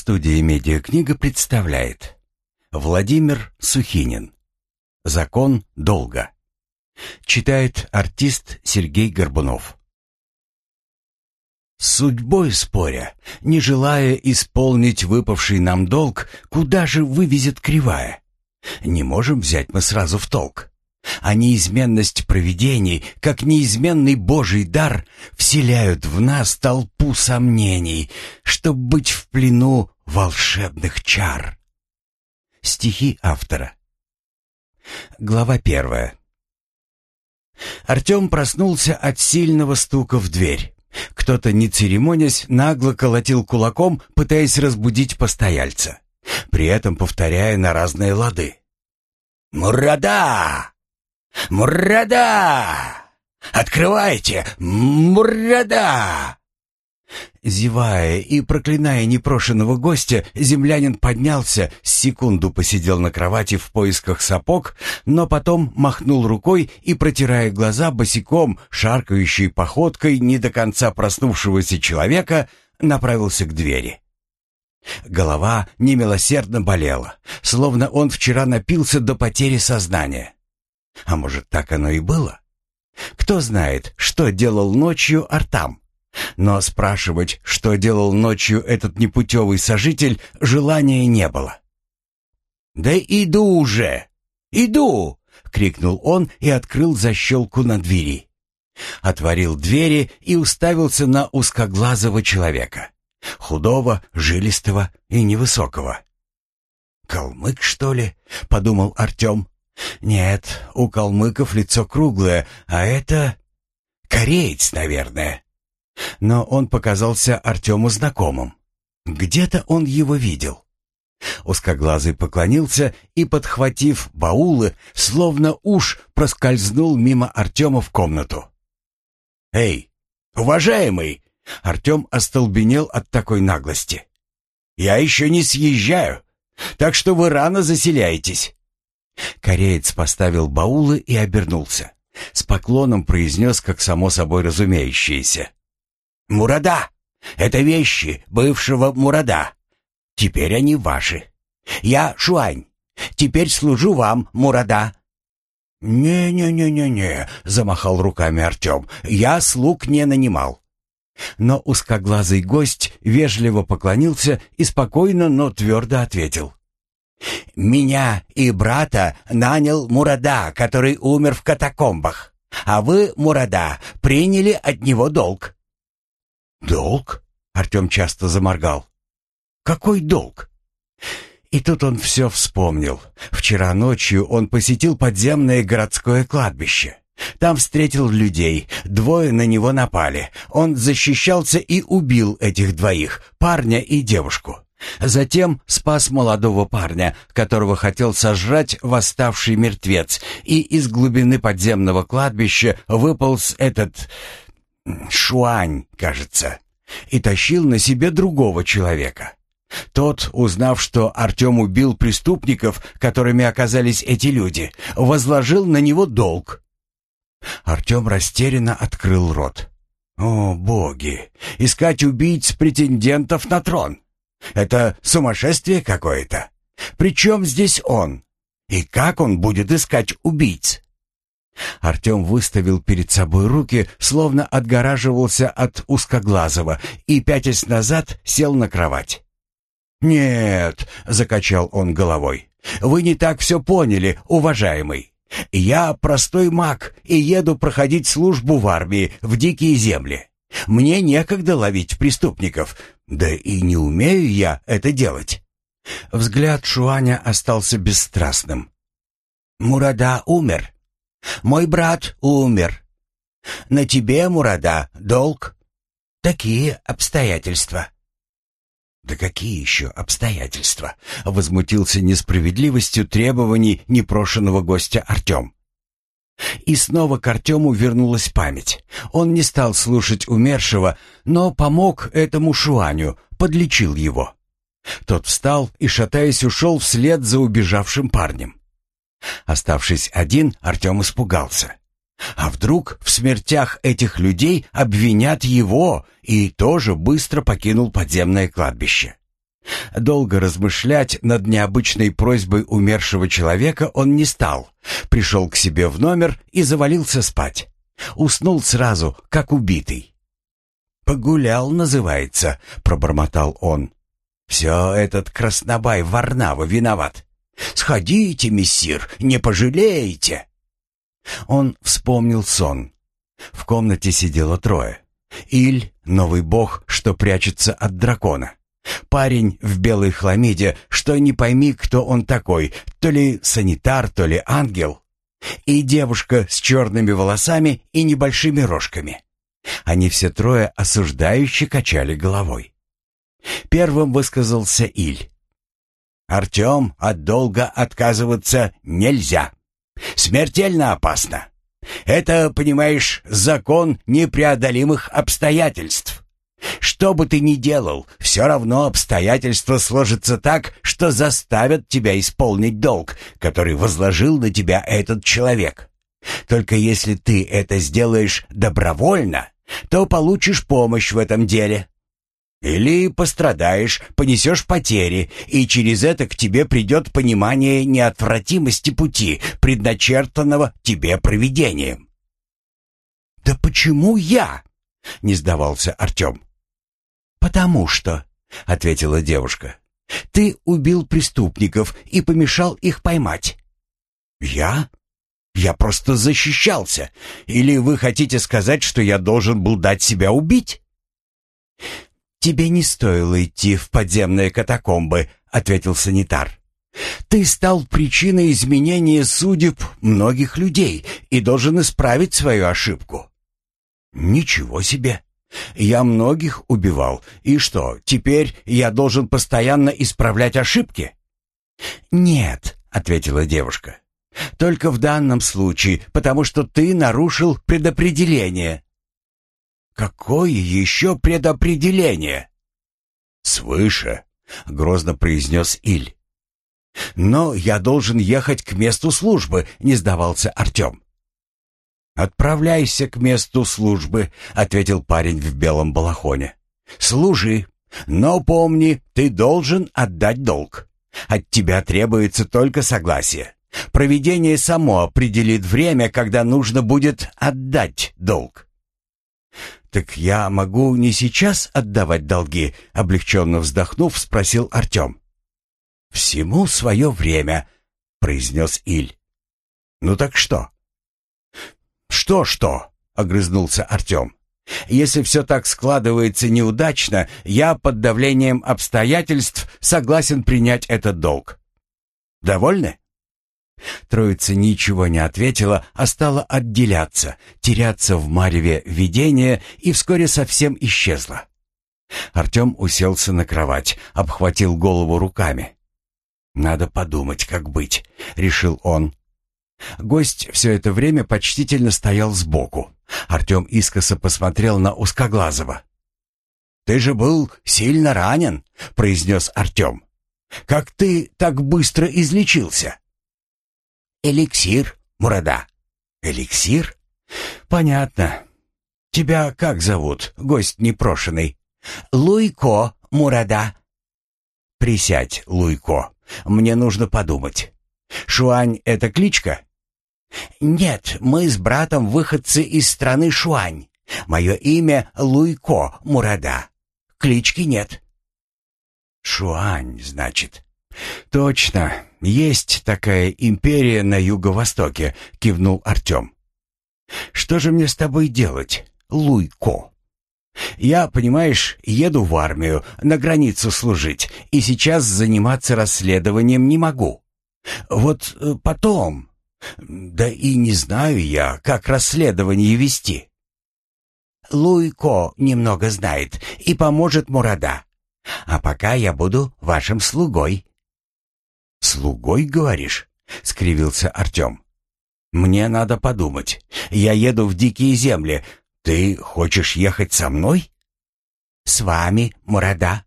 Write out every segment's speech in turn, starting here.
Студия «Медиакнига» представляет Владимир Сухинин. «Закон долга». Читает артист Сергей Горбунов. С судьбой споря, не желая исполнить выпавший нам долг, куда же вывезет кривая? Не можем взять мы сразу в толк. А неизменность провидений, как неизменный Божий дар, вселяют в нас толпу сомнений, чтоб быть в плену волшебных чар. Стихи автора. Глава 1. Артем проснулся от сильного стука в дверь. Кто-то, не церемонясь, нагло колотил кулаком, пытаясь разбудить постояльца, при этом повторяя на разные лады: «Мурада! Мурада! Открывайте! Мурада!» Зевая и проклиная непрошенного гостя, землянин поднялся, секунду посидел на кровати в поисках сапог, но потом махнул рукой и, протирая глаза, босиком, шаркающей походкой не до конца проснувшегося человека, направился к двери. Голова немилосердно болела, словно он вчера напился до потери сознания. А может, так оно и было? Кто знает, что делал ночью Артам? Но спрашивать, что делал ночью этот непутевый сожитель, желания не было. «Да иду уже! Иду!» — крикнул он и открыл защелку на двери. Отворил двери и уставился на узкоглазого человека. Худого, жилистого и невысокого. «Калмык, что ли?» — подумал Артем. «Нет, у калмыков лицо круглое, а это... кореец, наверное». Но он показался Артему знакомым. Где-то он его видел. Узкоглазый поклонился и, подхватив баулы, словно уж проскользнул мимо Артема в комнату. «Эй, уважаемый!» Артем остолбенел от такой наглости. «Я еще не съезжаю, так что вы рано заселяетесь». Кореец поставил баулы и обернулся. С поклоном произнес, как само собой разумеющееся: «Мурада! Это вещи бывшего Мурада. Теперь они ваши. Я Шуань. Теперь служу вам, Мурада». «Не-не-не-не-не», — замахал руками Артем. «Я слуг не нанимал». Но узкоглазый гость вежливо поклонился и спокойно, но твердо ответил: «Меня и брата нанял Мурада, который умер в катакомбах, а вы, Мурада, приняли от него долг». «Долг?» — Артем часто заморгал. «Какой долг?» И тут он все вспомнил. Вчера ночью он посетил подземное городское кладбище. Там встретил людей, двое на него напали. Он защищался и убил этих двоих, парня и девушку. Затем спас молодого парня, которого хотел сожрать восставший мертвец, и из глубины подземного кладбища выполз этот... Шуань, кажется, и тащил на себе другого человека. Тот, узнав, что Артем убил преступников, которыми оказались эти люди, возложил на него долг. Артем растерянно открыл рот. «О, боги! Искать убийц-претендентов на трон! Это сумасшествие какое-то! Причем здесь он? И как он будет искать убийц?» Артем выставил перед собой руки, словно отгораживался от узкоглазого, и, пятясь назад, сел на кровать. «Нет», — закачал он головой, — «вы не так все поняли, уважаемый. Я простой маг и еду проходить службу в армии в дикие земли. Мне некогда ловить преступников, да и не умею я это делать». Взгляд Шуаня остался бесстрастным. «Мурада умер. Мой брат умер. На тебе, Мурада, долг. Такие обстоятельства». «Да какие еще обстоятельства?» — возмутился несправедливостью требований непрошенного гостя Артем. И снова к Артему вернулась память. Он не стал слушать умершего, но помог этому Шуаню, подлечил его. Тот встал и, шатаясь, ушел вслед за убежавшим парнем. Оставшись один, Артем испугался. А вдруг в смертях этих людей обвинят его, и тоже быстро покинул подземное кладбище. Долго размышлять над необычной просьбой умершего человека он не стал. Пришел к себе в номер и завалился спать. Уснул сразу, как убитый. «Погулял, называется», — пробормотал он. «Все этот краснобай Варнава виноват. Сходите, мессир, не пожалеете». Он вспомнил сон. В комнате сидело трое. Иль, новый бог, что прячется от дракона. Парень в белой хламиде, что не пойми, кто он такой, то ли санитар, то ли ангел. И девушка с черными волосами и небольшими рожками. Они все трое осуждающе качали головой. Первым высказался Иль. «Артем, от долга отказываться нельзя. Смертельно опасно. Это, понимаешь, закон непреодолимых обстоятельств. Что бы ты ни делал, все равно обстоятельства сложатся так, что заставят тебя исполнить долг, который возложил на тебя этот человек. Только если ты это сделаешь добровольно, то получишь помощь в этом деле. Или пострадаешь, понесешь потери, и через это к тебе придет понимание неотвратимости пути, предначертанного тебе провидением». «Да почему я?» — не сдавался Артем. «Потому что», — ответила девушка, — «ты убил преступников и помешал их поймать». «Я? Я просто защищался. Или вы хотите сказать, что я должен был дать себя убить?» «Тебе не стоило идти в подземные катакомбы», — ответил санитар. «Ты стал причиной изменения судеб многих людей и должен исправить свою ошибку». «Ничего себе! Я многих убивал. И что, теперь я должен постоянно исправлять ошибки?» «Нет», — ответила девушка. «Только в данном случае, потому что ты нарушил предопределение». «Какое еще предопределение?» «Свыше», — грозно произнес Иль. «Но я должен ехать к месту службы», — не сдавался Артем. «Отправляйся к месту службы», — ответил парень в белом балахоне. «Служи, но помни, ты должен отдать долг. От тебя требуется только согласие. Провидение само определит время, когда нужно будет отдать долг». «Так я могу не сейчас отдавать долги?» — облегченно вздохнув, спросил Артем. «Всему свое время», — произнес Иль. «Ну так что?» «Что?» — огрызнулся Артем. «Если все так складывается неудачно, я под давлением обстоятельств согласен принять этот долг. Довольны?» Троица ничего не ответила, а стала отделяться, теряться в мареве видения и вскоре совсем исчезла. Артем уселся на кровать, обхватил голову руками. «Надо подумать, как быть», — решил он. Гость все это время почтительно стоял сбоку. Артем искоса посмотрел на Узкоглазого. «Ты же был сильно ранен», — произнес Артем. «Как ты так быстро излечился?» «Эликсир, Мурада». «Эликсир? Понятно. Тебя как зовут, гость непрошеный?» «Луйко, Мурада». «Присядь, Луйко. Мне нужно подумать. Шуань — это кличка?» «Нет, мы с братом выходцы из страны Шуань. Мое имя Луйко, Мурада. Клички нет». «Шуань, значит?» «Точно, есть такая империя на юго-востоке», — кивнул Артем. «Что же мне с тобой делать, Луйко? Я, понимаешь, еду в армию, на границу служить, и сейчас заниматься расследованием не могу. Вот потом... Да и не знаю я, как расследование вести». «Луйко немного знает и поможет Мурада. А пока я буду вашим слугой». «Слугой, говоришь?» — скривился Артем. «Мне надо подумать. Я еду в дикие земли. Ты хочешь ехать со мной?» «С вами, Мурада».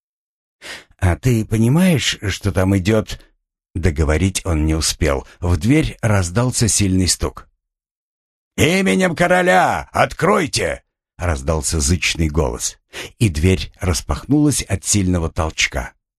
«А ты понимаешь, что там идет...» Договорить он не успел. В дверь раздался сильный стук. «Именем короля! Откройте!» — раздался зычный голос. И дверь распахнулась от сильного толчка.